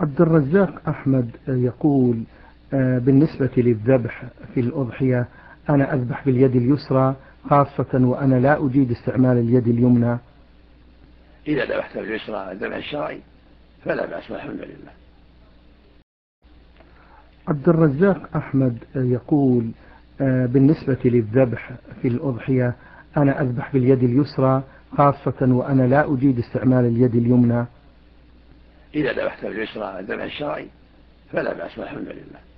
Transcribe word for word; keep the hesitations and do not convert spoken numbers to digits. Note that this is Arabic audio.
عبد الرزاق أحمد يقول: آه، بالنسبة للذبح في الأضحية، أنا أذبح باليد اليسرى خاصة وأنا لا أجيد استعمال اليد اليمنى. إذا ذبحت باليسرى الذبح الشرعي فلا بأس والحمد لله. عبد الرزاق أحمد يقول: آه، بالنسبة للذبح في الأضحية، أنا أذبح باليد اليسرى خاصة وأنا لا أجيد استعمال اليد اليمنى. إذا ذبحت باليسرى الذبح الشرعي فلا بأس والحمد لله.